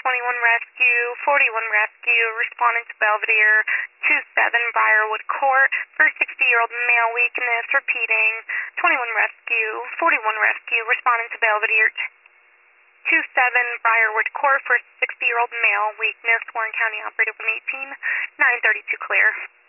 21 rescue, 41 rescue, responding to Belvedere, 27 Briarwood Court for 60-year-old male weakness, repeating, 21 rescue, 41 rescue, responding to Belvedere, 27 Briarwood Court for 60-year-old male weakness, Warren County operator 118, 932 clear.